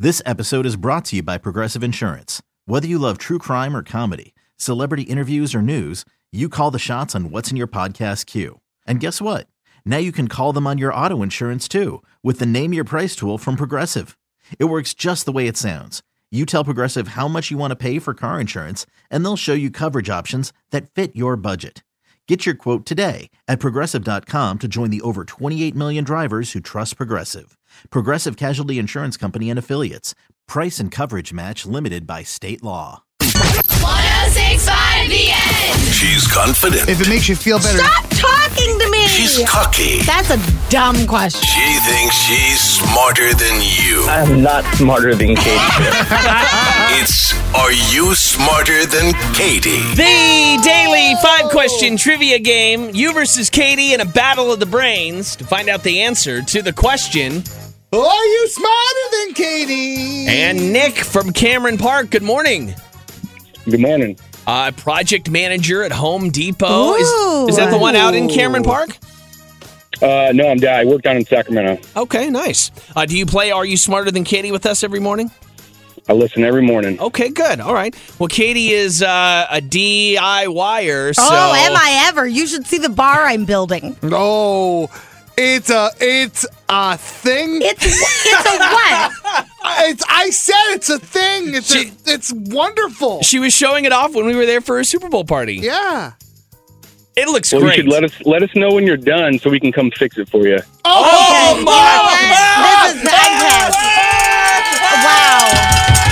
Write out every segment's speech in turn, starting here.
This episode is brought to you by Progressive Insurance. Whether you love true crime or comedy, celebrity interviews or news, you call the shots on what's in your podcast queue. And guess what? Now you can call them on your auto insurance too with the Name Your Price tool from Progressive. It works just the way it sounds. You tell Progressive how much you want to pay for car insurance, and they'll show you coverage options that fit your budget. Get your quote today at Progressive.com to join the over 28 million drivers who trust Progressive. Progressive Casualty Insurance Company and Affiliates. Price and coverage match limited by state law. 106.5 The End. She's confident. If it makes you feel better. Stop talking to me. She's cocky. That's a dumb question. She thinks she's smarter than you. I'm not smarter than Katie. It's Are You Smarter Than Katie? The daily 5-question trivia game. You versus Katie in a battle of the brains to find out the answer to the question. Are you smarter than Katie? And Nick from Cameron Park. Good morning. Good morning. Project manager at Home Depot. Is that the one out in Cameron Park? No, I work down in Sacramento. Okay, nice. Do you play Are You Smarter Than Katie with us every morning? I listen every morning. Okay, good. All right. Well, Katie is a DIYer, so... Oh, am I ever? You should see the bar I'm building. Oh, it's a thing. It's a what? I said it's a thing. It's wonderful. She was showing it off when we were there for a Super Bowl party. Yeah. It looks Well, great. you should let us know when you're done so we can come fix it for you. Oh, Okay. my! This is fantastic. Wow.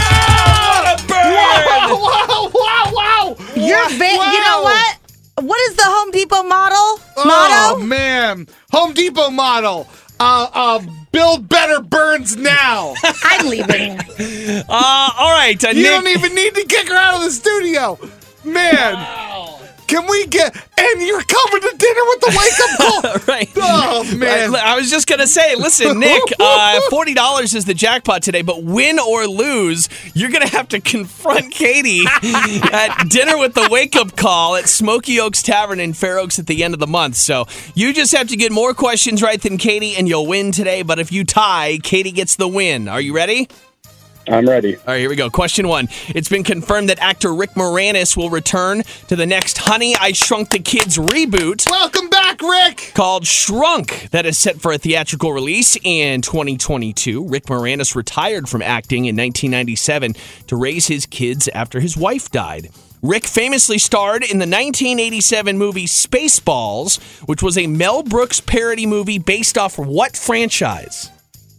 Wow. You know what? What is the Home Depot motto? Oh, man. Home Depot model. Build better, burns now. I'm leaving. All right, You Nick. don't even need to kick her out of the studio. Man. Can we get... And you're coming to dinner with the wake-up call. Right. Oh, man. I was just going to say, listen, Nick, $40 is the jackpot today, but win or lose, you're going to have to confront Katie at dinner with the wake-up call at Smoky Oaks Tavern in Fair Oaks at the end of the month. So you just have to get more questions right than Katie, and you'll win today. But if you tie, Katie gets the win. Are you ready? I'm ready. All right, here we go. Question 1. It's been confirmed that actor Rick Moranis will return to the next Honey, I Shrunk the Kids reboot Welcome back, Rick. called Shrunk that is set for a theatrical release in 2022. Rick Moranis retired from acting in 1997 to raise his kids after his wife died. Rick famously starred in the 1987 movie Spaceballs, which was a Mel Brooks parody movie based off what franchise?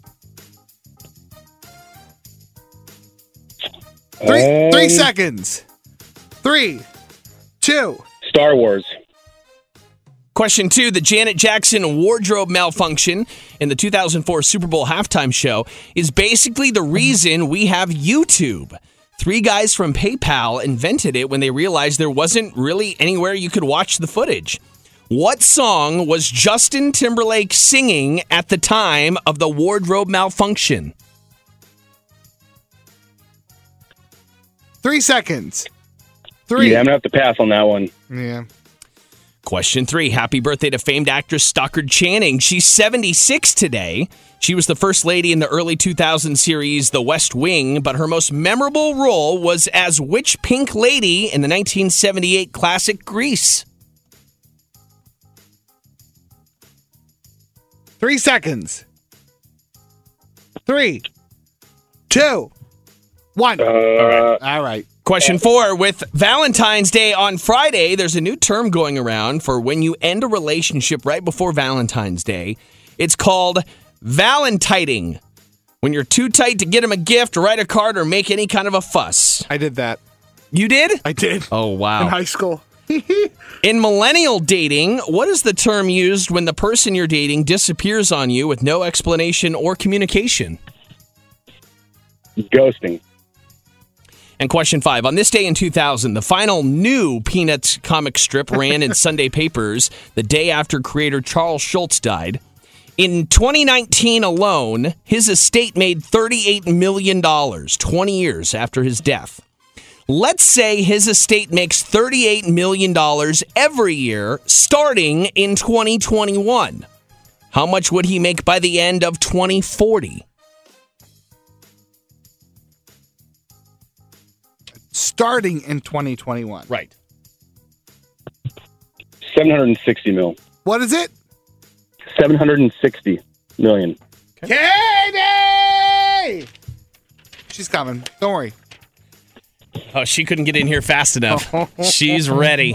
Three seconds. 3, 2. Star Wars. Question 2, the Janet Jackson wardrobe malfunction in the 2004 Super Bowl halftime show is basically the reason we have YouTube. 3 guys from PayPal invented it when they realized there wasn't really anywhere you could watch the footage. What song was Justin Timberlake singing at the time of the wardrobe malfunction? 3 seconds. 3. Yeah, I'm going to have to pass on that one. Yeah. Question 3. Happy birthday to famed actress Stockard Channing. She's 76 today. She was the first lady in the early 2000 series The West Wing, but her most memorable role was as which pink lady in the 1978 classic Grease? 3 seconds. 3, 2, 1. All right. Question 4. With Valentine's Day on Friday, there's a new term going around for when you end a relationship right before Valentine's Day. It's called valentiting. When you're too tight to get him a gift, write a card, or make any kind of a fuss. I did that. You did? I did. Oh, wow. In high school. In millennial dating, what is the term used when the person you're dating disappears on you with no explanation or communication? Ghosting. And question 5. On this day in 2000, the final new Peanuts comic strip ran in Sunday papers the day after creator Charles Schultz died. In 2019 alone, his estate made $38 million, 20 years after his death. Let's say his estate makes $38 million every year starting in 2021. How much would he make by the end of 2040? starting in 2021. Right. 760 mil. What is it? 760 million. Katie! She's coming. Don't worry. Oh, she couldn't get in here fast enough. She's ready.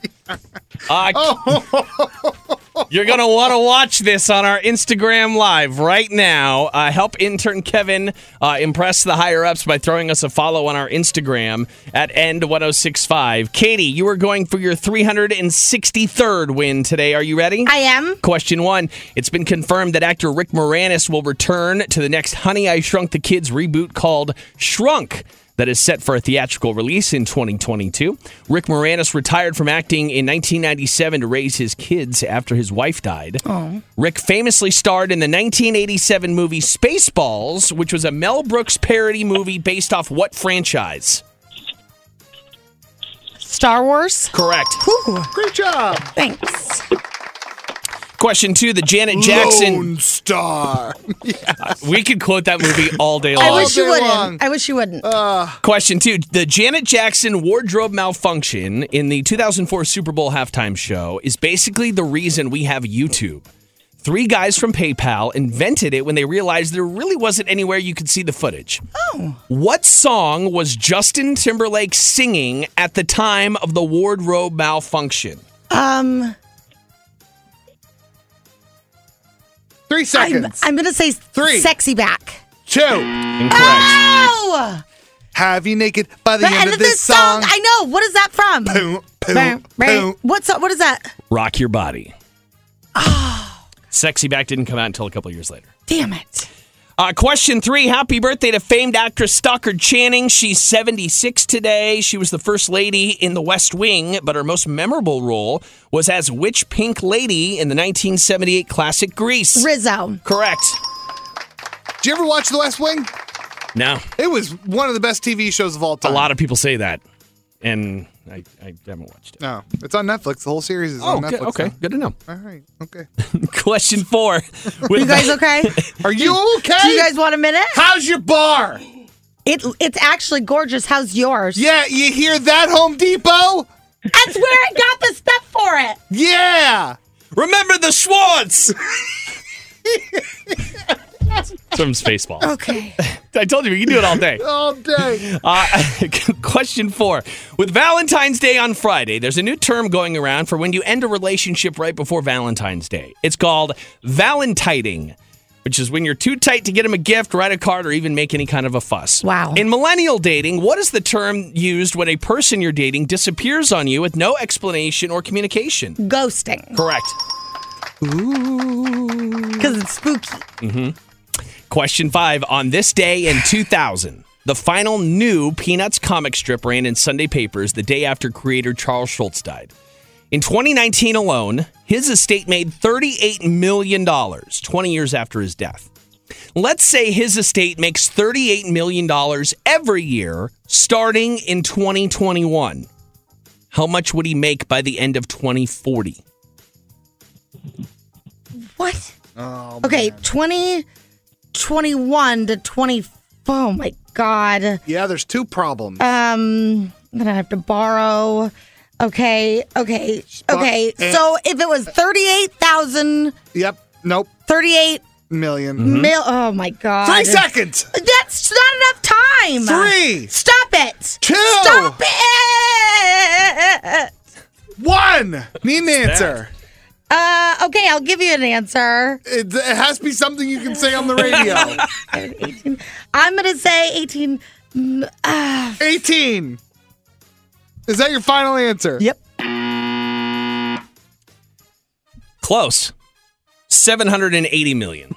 You're going to want to watch this on our Instagram Live right now. Help intern Kevin impress the higher-ups by throwing us a follow on our Instagram at End1065. Katie, you are going for your 363rd win today. Are you ready? I am. Question 1. It's been confirmed that actor Rick Moranis will return to the next Honey, I Shrunk the Kids reboot called Shrunk, that is set for a theatrical release in 2022. Rick Moranis retired from acting in 1997 to raise his kids after his wife died. Oh. Rick famously starred in the 1987 movie Spaceballs, which was a Mel Brooks parody movie based off what franchise? Star Wars. Correct. Whew. Great job. Thanks. Question 2, the Janet Jackson. Lone Star. We could quote that movie all day long. I wish you day wouldn't. long. I wish you wouldn't. Question 2, the Janet Jackson wardrobe malfunction in the 2004 Super Bowl halftime show is basically the reason we have YouTube. 3 guys from PayPal invented it when they realized there really wasn't anywhere you could see the footage. Oh. What song was Justin Timberlake singing at the time of the wardrobe malfunction? 3 seconds. I'm going to say 3. Sexy Back. 2. Incorrect. Oh! Have you naked by the The end of this song. I know. What is that from? Boom, boom, Bang, bang. boom. What is that? Rock Your Body. Sexy Back didn't come out until a couple years later. Damn it. Question 3, happy birthday to famed actress Stockard Channing. She's 76 today. She was the first lady in The West Wing, but her most memorable role was as which pink lady in the 1978 classic Grease? Rizzo. Correct. Did you ever watch The West Wing? No. It was one of the best TV shows of all A time. lot of people say that, and I haven't watched it. No, it's on Netflix. The whole series is on Netflix. Okay. now. Good to know. All right. Okay. Question 4. You guys okay? Are you okay? Do you guys want a minute? How's your bar? It's actually gorgeous. How's yours? Yeah, you hear that, Home Depot? That's where I got the stuff for it. Yeah. Remember the Schwartz! From Spaceballs. Okay. I told you we can do it all day. All day. Question 4. With Valentine's Day on Friday, there's a new term going around for when you end a relationship right before Valentine's Day. It's called valentiting, which is when you're too tight to get him a gift, write a card, or even make any kind of a fuss. Wow. In millennial dating, what is the term used when a person you're dating disappears on you with no explanation or communication? Ghosting. Correct. Because it's spooky. Question 5. On this day in 2000, the final new Peanuts comic strip ran in Sunday papers the day after creator Charles Schultz died. In 2019 alone, his estate made $38 million, 20 years after his death. Let's say his estate makes $38 million every year starting in 2021. How much would he make by the end of 2040? What? Okay, 2021 to 20. Oh my God. Yeah, there's 2 problems. I'm gonna have to borrow. Okay. So if it was 38,000, Yep. Nope. 38 Million. oh my God. 3 seconds. That's not enough time. 3. Stop it. 2. Stop it. 1. Need an answer. Okay, I'll give you an answer. It has to be something you can say on the radio. 18. I'm gonna say 18. 18. Is that your final answer? Yep. Close. 780 million.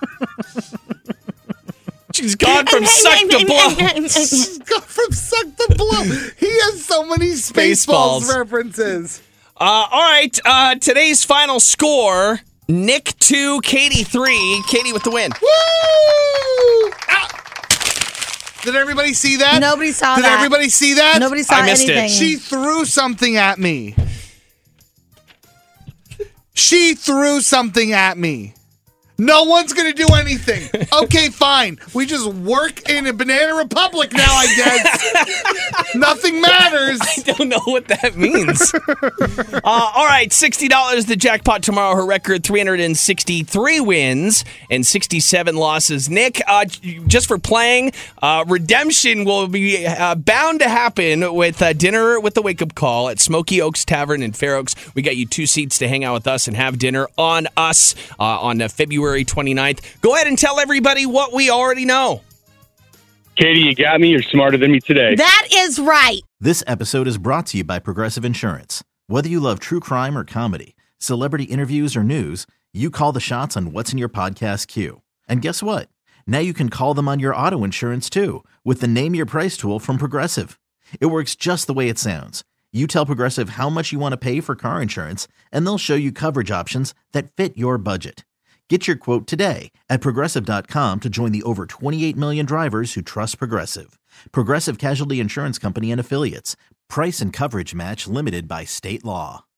She's gone from suck to blow. She's gone from suck to blow. He has so many Spaceballs references. All right. Today's final score: Nick 2, Katie 3. Katie with the win. Woo! Ah! Did everybody see that? Nobody saw Did that. everybody see that? Nobody saw I missed it. anything. She threw something at me. She threw something at me. No one's going to do anything. Okay, fine. We just work in a Banana Republic now, I guess. Nothing matters. I don't know what that means. All right, $60 the jackpot tomorrow. Her record, 363 wins and 67 losses. Nick, just for playing, redemption will be bound to happen with dinner with the wake-up call at Smoky Oaks Tavern in Fair Oaks. We got you 2 seats to hang out with us and have dinner on us on February 29th. Go ahead and tell everybody what we already know. Katie, you got me. You're smarter than me today. That is right. This episode is brought to you by Progressive Insurance. Whether you love true crime or comedy, celebrity interviews or news, you call the shots on what's in your podcast queue. And guess what? Now you can call them on your auto insurance too with the Name Your Price tool from Progressive. It works just the way it sounds. You tell Progressive how much you want to pay for car insurance, and they'll show you coverage options that fit your budget. Get your quote today at Progressive.com to join the over 28 million drivers who trust Progressive. Progressive Casualty Insurance Company and Affiliates. Price and coverage match limited by state law.